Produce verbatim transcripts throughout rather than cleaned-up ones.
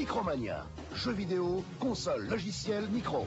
Micromania. Jeux vidéo, console, logiciel, micro.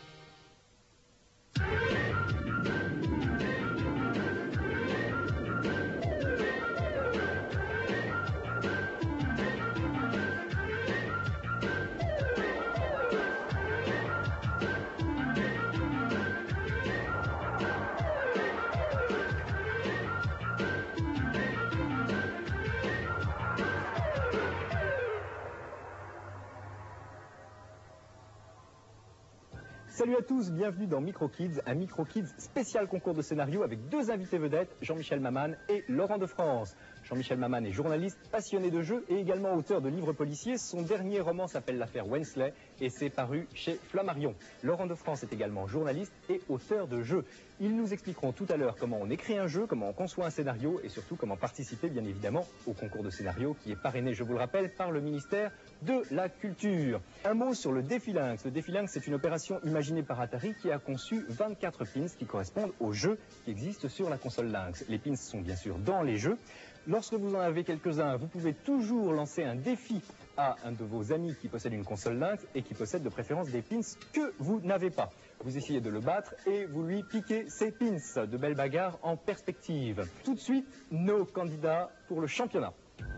Salut à tous, bienvenue dans Micro Kids, un Micro Kids spécial concours de scénario avec deux invités vedettes, Jean-Michel Maman et Laurent de France. Jean-Michel Maman est journaliste, passionné de jeux et également auteur de livres policiers. Son dernier roman s'appelle L'affaire Wensley et c'est paru chez Flammarion. Laurent de France est également journaliste et auteur de jeux. Ils nous expliqueront tout à l'heure comment on écrit un jeu, comment on conçoit un scénario et surtout comment participer bien évidemment au concours de scénario qui est parrainé, je vous le rappelle, par le ministère de la Culture. Un mot sur le défi Lynx. Le défi Lynx, c'est une opération imaginée par Atari qui a conçu vingt-quatre pins qui correspondent aux jeux qui existent sur la console Lynx. Les pins sont bien sûr dans les jeux. Lorsque vous en avez quelques-uns, vous pouvez toujours lancer un défi à un de vos amis qui possède une console Lynx et qui possède de préférence des pins que vous n'avez pas. Vous essayez de le battre et vous lui piquez ses pins. De belles bagarres en perspective. Tout de suite, nos candidats pour le championnat.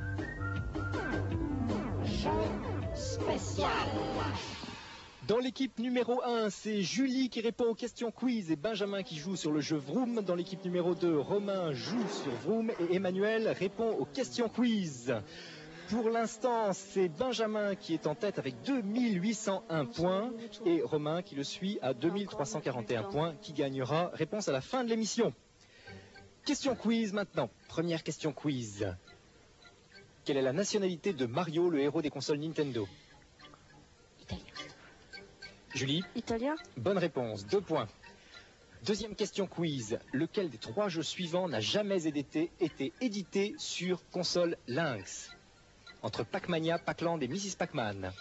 Jeu spécial. Dans l'équipe numéro un, c'est Julie qui répond aux questions quiz et Benjamin qui joue sur le jeu Vroom. Dans l'équipe numéro deux, Romain joue sur Vroom et Emmanuel répond aux questions quiz. Pour l'instant, c'est Benjamin qui est en tête avec deux mille huit cent un points et Romain qui le suit à deux mille trois cent quarante et un points, qui gagnera réponse à la fin de l'émission. Question quiz maintenant. Première question quiz. Quelle est la nationalité de Mario, le héros des consoles Nintendo? Italien. Julie? Italien. Bonne réponse, deux points. Deuxième question quiz. Lequel des trois jeux suivants n'a jamais été, été édité sur console Lynx? Entre Pac-Mania, Pac-Land et missus Pac-Man.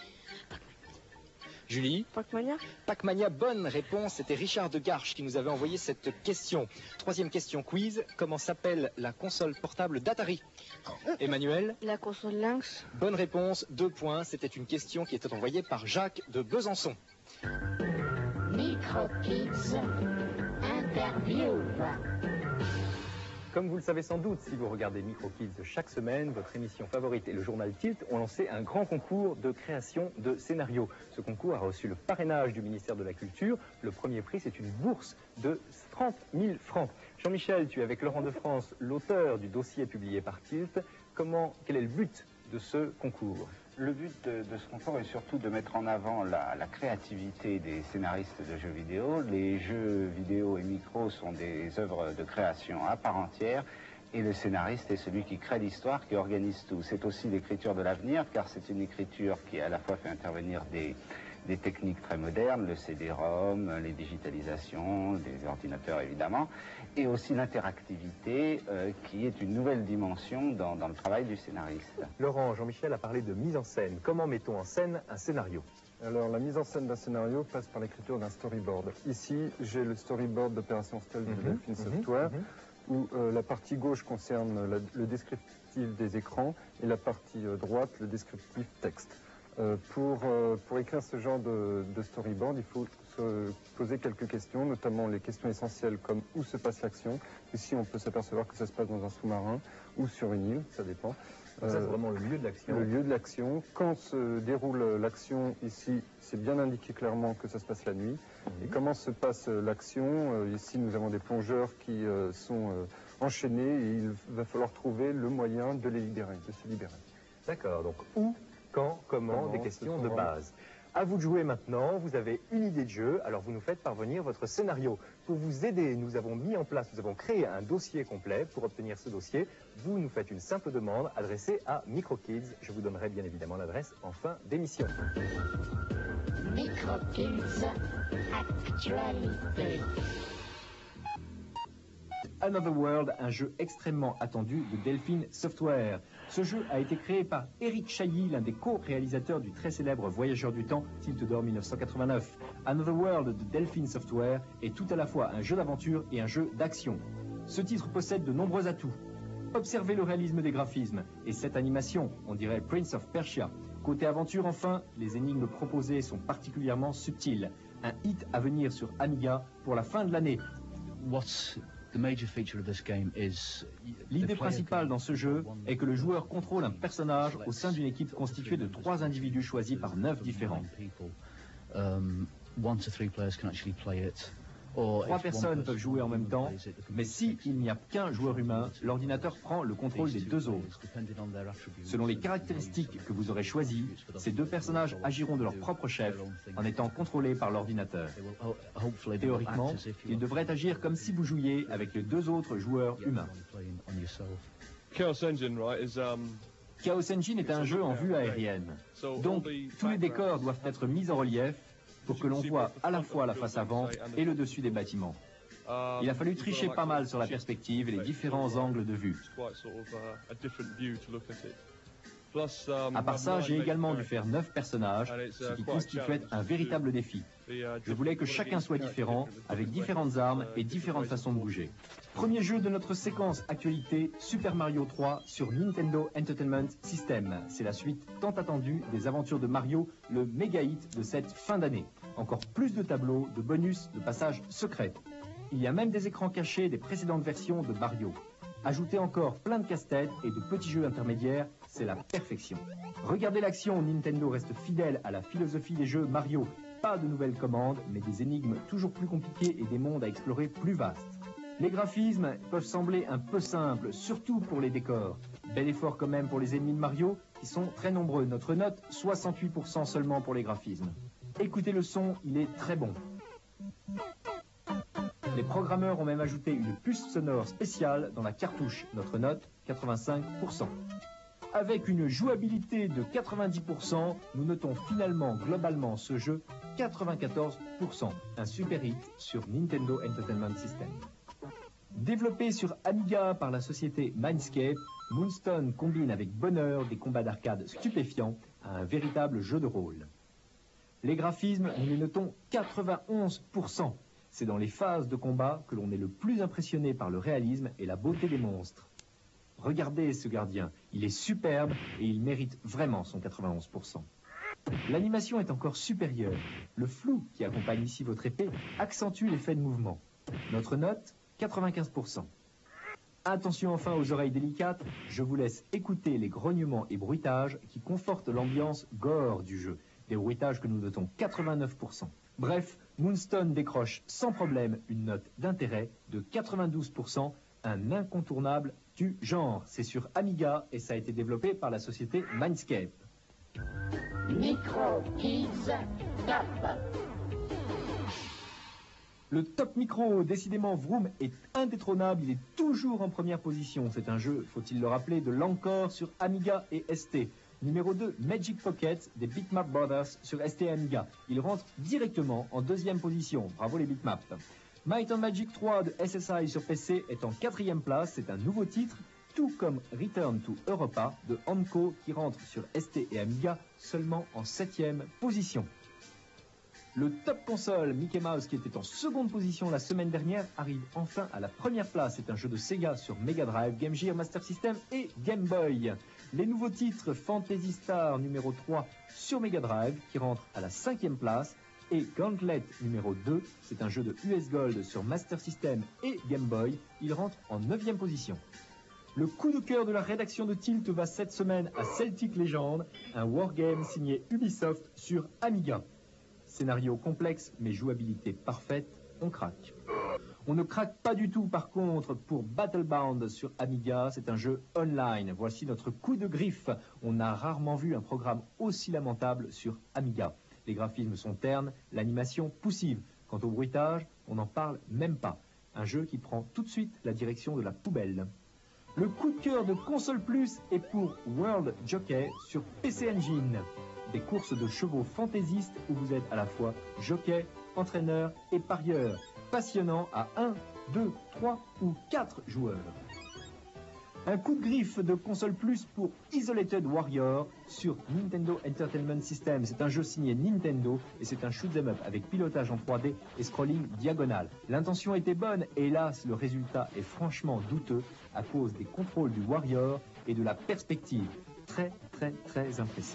Julie? Pac-Mania. Pac-Mania, bonne réponse. C'était Richard de Garches qui nous avait envoyé cette question. Troisième question quiz. Comment s'appelle la console portable d'Atari? Emmanuel? La console Lynx. Bonne réponse, deux points. C'était une question qui était envoyée par Jacques de Besançon. Micro Kids Interview. Comme vous le savez sans doute, si vous regardez Micro Kids chaque semaine, votre émission favorite et le journal Tilt ont lancé un grand concours de création de scénarios. Ce concours a reçu le parrainage du ministère de la Culture. Le premier prix, c'est une bourse de trente mille francs. Jean-Michel, tu es avec Laurent de France, l'auteur du dossier publié par Tilt. Comment, quel est le but de ce concours? Le but de, de ce concours est surtout de mettre en avant la, la créativité des scénaristes de jeux vidéo. Les jeux vidéo et micro sont des œuvres de création à part entière et le scénariste est celui qui crée l'histoire, qui organise tout. C'est aussi l'écriture de l'avenir car c'est une écriture qui à la fois fait intervenir des, des techniques très modernes, le C D ROM, les digitalisations, des ordinateurs évidemment, et aussi l'interactivité euh, qui est une nouvelle dimension dans, dans le travail du scénariste. Laurent, Jean-Michel a parlé de mise en scène. Comment mettons en scène un scénario? Alors, la mise en scène d'un scénario passe par l'écriture d'un storyboard. Ici, j'ai le storyboard d'Opération Stealth de Delphine mm-hmm, Software, mm-hmm. où euh, la partie gauche concerne la, le descriptif des écrans et la partie euh, droite, le descriptif texte. Euh, pour, euh, pour écrire ce genre de, de storyboard, il faut se poser quelques questions, notamment les questions essentielles comme où se passe l'action. Ici, on peut s'apercevoir que ça se passe dans un sous-marin ou sur une île, ça dépend. Donc ça, c'est vraiment le lieu de l'action. Le lieu de l'action. Quand se déroule l'action, ici, c'est bien indiqué clairement que ça se passe la nuit. Mmh. Et comment se passe l'action? Ici, nous avons des plongeurs qui euh, sont euh, enchaînés et il va falloir trouver le moyen de les libérer, de se libérer. D'accord, donc où, quand, comment, comment des questions de base. À vous de jouer maintenant, vous avez une idée de jeu, alors vous nous faites parvenir votre scénario. Pour vous aider, nous avons mis en place, nous avons créé un dossier complet. Pour obtenir ce dossier, vous nous faites une simple demande adressée à Micro Kids. Je vous donnerai bien évidemment l'adresse en fin d'émission. Micro Kids Actualité. Another World, un jeu extrêmement attendu de Delphine Software. Ce jeu a été créé par Eric Chailly, l'un des co-réalisateurs du très célèbre Voyageur du Temps, Tilt d'Or mille neuf cent quatre-vingt-neuf. Another World de Delphine Software est tout à la fois un jeu d'aventure et un jeu d'action. Ce titre possède de nombreux atouts. Observez le réalisme des graphismes et cette animation, on dirait Prince of Persia. Côté aventure enfin, les énigmes proposées sont particulièrement subtiles. Un hit à venir sur Amiga pour la fin de l'année. L'idée principale dans ce jeu est que le joueur contrôle un personnage au sein d'une équipe constituée de trois individus choisis par neuf différents. Trois personnes peuvent jouer en même temps, mais s'il n'y a qu'un joueur humain, l'ordinateur prend le contrôle des deux autres. Selon les caractéristiques que vous aurez choisies, ces deux personnages agiront de leur propre chef en étant contrôlés par l'ordinateur. Théoriquement, ils devraient agir comme si vous jouiez avec les deux autres joueurs humains. Chaos Engine, right, is, um... Chaos Engine est un jeu en vue aérienne. Donc, tous les décors doivent être mis en relief pour que l'on voit à la fois la face avant et le dessus des bâtiments. Il a fallu tricher pas mal sur la perspective et les différents angles de vue. À part ça, j'ai également dû faire neuf personnages, ce qui constituait un véritable défi. Je voulais que chacun soit différent, avec différentes armes et différentes façons de bouger. Premier jeu de notre séquence actualité, Super Mario trois sur Nintendo Entertainment System. C'est la suite tant attendue des aventures de Mario, le méga hit de cette fin d'année. Encore plus de tableaux, de bonus, de passages secrets. Il y a même des écrans cachés des précédentes versions de Mario. Ajoutez encore plein de casse-têtes et de petits jeux intermédiaires, c'est la perfection. Regardez l'action, Nintendo reste fidèle à la philosophie des jeux Mario. Pas de nouvelles commandes, mais des énigmes toujours plus compliquées et des mondes à explorer plus vastes. Les graphismes peuvent sembler un peu simples, surtout pour les décors. Bel effort quand même pour les ennemis de Mario, qui sont très nombreux. Notre note, soixante-huit pour cent seulement pour les graphismes. Écoutez le son, il est très bon. Les programmeurs ont même ajouté une puce sonore spéciale dans la cartouche. Notre note, quatre-vingt-cinq pour cent. Avec une jouabilité de quatre-vingt-dix pour cent, nous notons finalement globalement ce jeu quatre-vingt-quatorze pour cent. Un super hit sur Nintendo Entertainment System. Développé sur Amiga par la société Mindscape, Moonstone combine avec bonheur des combats d'arcade stupéfiants à un véritable jeu de rôle. Les graphismes, nous les notons quatre-vingt-onze pour cent. C'est dans les phases de combat que l'on est le plus impressionné par le réalisme et la beauté des monstres. Regardez ce gardien, il est superbe et il mérite vraiment son quatre-vingt-onze pour cent. L'animation est encore supérieure. Le flou qui accompagne ici votre épée accentue l'effet de mouvement. Notre note, quatre-vingt-quinze pour cent. Attention enfin aux oreilles délicates, je vous laisse écouter les grognements et bruitages qui confortent l'ambiance gore du jeu. Des bruitages que nous notons quatre-vingt-neuf pour cent. Bref, Moonstone décroche sans problème une note d'intérêt de quatre-vingt-douze pour cent, un incontournable du genre. C'est sur Amiga et ça a été développé par la société Mindscape. Micro Kids Top. Le Top Micro, décidément Vroom, est indétrônable, il est toujours en première position. C'est un jeu, faut-il le rappeler, de l'Encore sur Amiga et S T. Numéro deux, Magic Pocket des Bitmap Brothers sur S T et Amiga. Il rentre directement en deuxième position. Bravo les Bitmap. Might and Magic trois de S S I sur P C est en quatrième place. C'est un nouveau titre, tout comme Return to Europa de Amco qui rentre sur S T et Amiga seulement en septième position. Le Top Console Mickey Mouse qui était en seconde position la semaine dernière arrive enfin à la première place. C'est un jeu de Sega sur Mega Drive, Game Gear, Master System et Game Boy. Les nouveaux titres Fantasy Star numéro trois sur Mega Drive qui rentre à la cinquième place et Gauntlet numéro deux, c'est un jeu de U S Gold sur Master System et Game Boy, il rentre en neuvième position. Le coup de cœur de la rédaction de Tilt va cette semaine à Celtic Legend, un wargame signé Ubisoft sur Amiga. Scénario complexe mais jouabilité parfaite, on craque. On ne craque pas du tout par contre pour Battlebound sur Amiga, c'est un jeu online. Voici notre coup de griffe. On a rarement vu un programme aussi lamentable sur Amiga. Les graphismes sont ternes, l'animation poussive. Quant au bruitage, on n'en parle même pas. Un jeu qui prend tout de suite la direction de la poubelle. Le coup de cœur de Console Plus est pour World Jockey sur P C Engine. Des courses de chevaux fantaisistes où vous êtes à la fois jockey, entraîneur et parieur. Passionnant à un, deux, trois ou quatre joueurs. Un coup de griffe de console plus pour Isolated Warrior sur Nintendo Entertainment System. C'est un jeu signé Nintendo et c'est un shoot'em up avec pilotage en trois D et scrolling diagonal. L'intention était bonne et hélas le résultat est franchement douteux à cause des contrôles du Warrior et de la perspective. Très très très imprécis.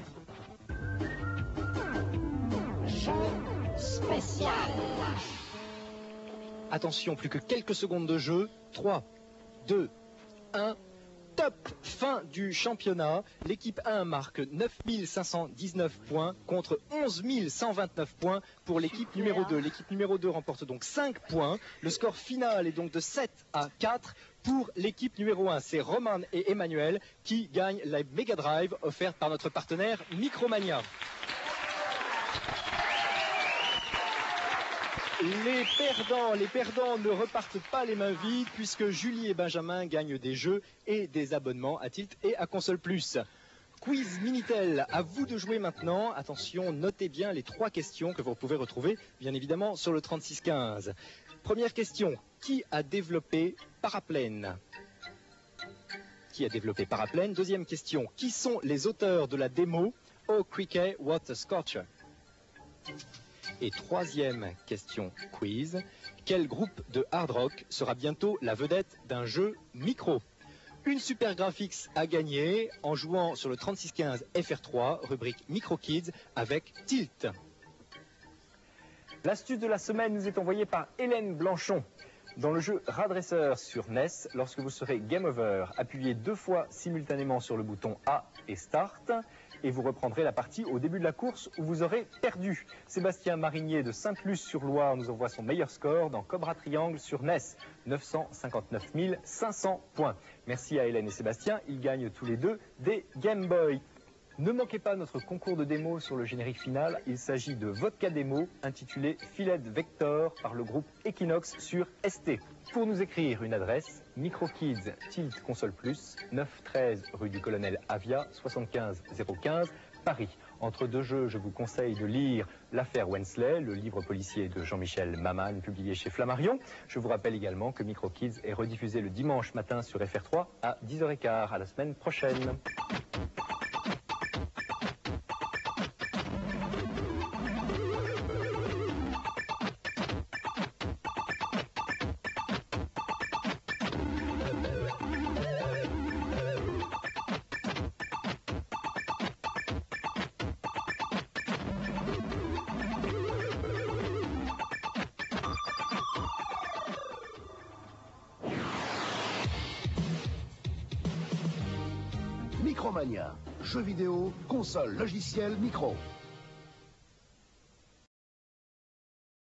Jeu spécial. Attention, plus que quelques secondes de jeu. trois, deux, un... Top! Fin du championnat. L'équipe un marque neuf mille cinq cent dix-neuf points contre onze mille cent vingt-neuf points pour l'équipe numéro deux. L'équipe numéro deux remporte donc cinq points. Le score final est donc de sept à quatre pour l'équipe numéro un. C'est Roman et Emmanuel qui gagnent la Mega Drive offerte par notre partenaire Micromania. Les perdants, les perdants ne repartent pas les mains vides puisque Julie et Benjamin gagnent des jeux et des abonnements à Tilt et à Console Plus. Quiz Minitel, à vous de jouer maintenant. Attention, notez bien les trois questions que vous pouvez retrouver bien évidemment sur le trente-six quinze. Première question, qui a développé Paraplane ? Qui a développé Paraplane ? Deuxième question, qui sont les auteurs de la démo Oh Cricket, What a Scorcher ? Et troisième question quiz, quel groupe de hard rock sera bientôt la vedette d'un jeu micro ? Une Super Graphics à gagner en jouant sur le trente-six quinze F R trois, rubrique Micro Kids avec Tilt. L'astuce de la semaine nous est envoyée par Hélène Blanchon. Dans le jeu Radresser sur N E S, lorsque vous serez Game Over, appuyez deux fois simultanément sur le bouton A et Start et vous reprendrez la partie au début de la course où vous aurez perdu. Sébastien Marinier de Sainte-Luce-sur-Loire nous envoie son meilleur score dans Cobra Triangle sur N E S, neuf cent cinquante-neuf mille cinq cents points. Merci à Hélène et Sébastien, ils gagnent tous les deux des Game Boy. Ne manquez pas notre concours de démo sur le générique final. Il s'agit de Vodka Démo intitulé Filet Vector par le groupe Equinox sur S T. Pour nous écrire une adresse, Microkids Tilt Console Plus, neuf treize rue du Colonel Avia, soixante-quinze zéro quinze, Paris. Entre deux jeux, je vous conseille de lire L'affaire Wensley, le livre policier de Jean-Michel Maman, publié chez Flammarion. Je vous rappelle également que Microkids est rediffusé le dimanche matin sur F R trois à dix heures quinze. À la semaine prochaine. Micromania, jeux vidéo, console, logiciel, micro.